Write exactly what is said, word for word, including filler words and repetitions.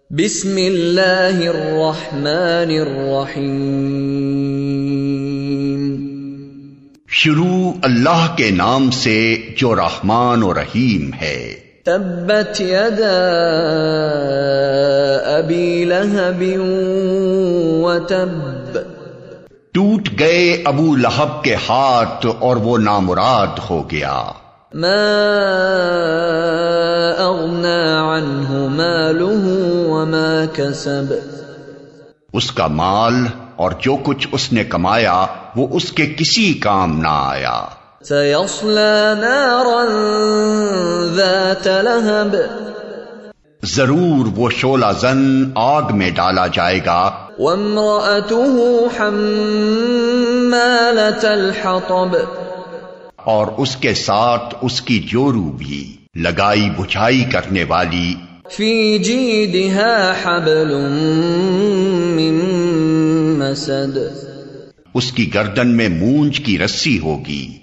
بسم اللہ الرحمن الرحیم۔ شروع اللہ کے نام سے جو رحمان و رحیم ہے۔ تبت یدا ابی لہب وتب، ٹوٹ گئے ابو لہب کے ہاتھ اور وہ نامراد ہو گیا۔ ما اغنى عنہ مالہ وما کسب، اس کا مال اور جو کچھ اس نے کمایا وہ اس کے کسی کام نہ آیا۔ سیصلی نارا ذات لہب، ضرور وہ شعلہ زن آگ میں ڈالا جائے گا۔ وامرأته حمالة الحطب، اور اس کے ساتھ اس کی جورو بھی لگائی بجھائی کرنے والی۔ فی جیدها حبل من مسد، اس کی گردن میں مونج کی رسی ہوگی۔